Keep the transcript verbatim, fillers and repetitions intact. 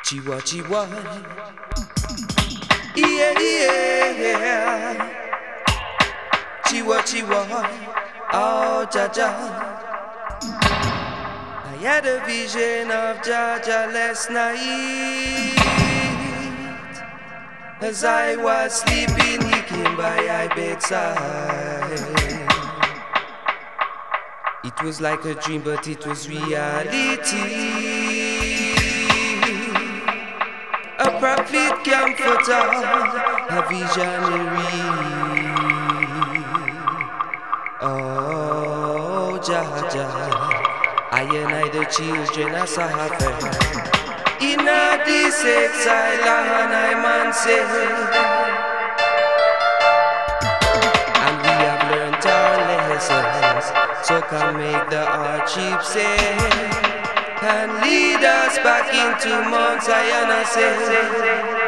Chiwa chiwa, yeah yeah. Chiwa chiwa, oh Jaja. I had a vision of Jaja last night. As I was sleeping, he came by my bedside. It was like a dream, but it was reality. A prophet comforter, a visionary. Oh, Jaja, I and I the children are suffering. In a this exile, and I man say, and we have learned our lessons, so can make the hardship say. And lead us back into Mount Zion, I say.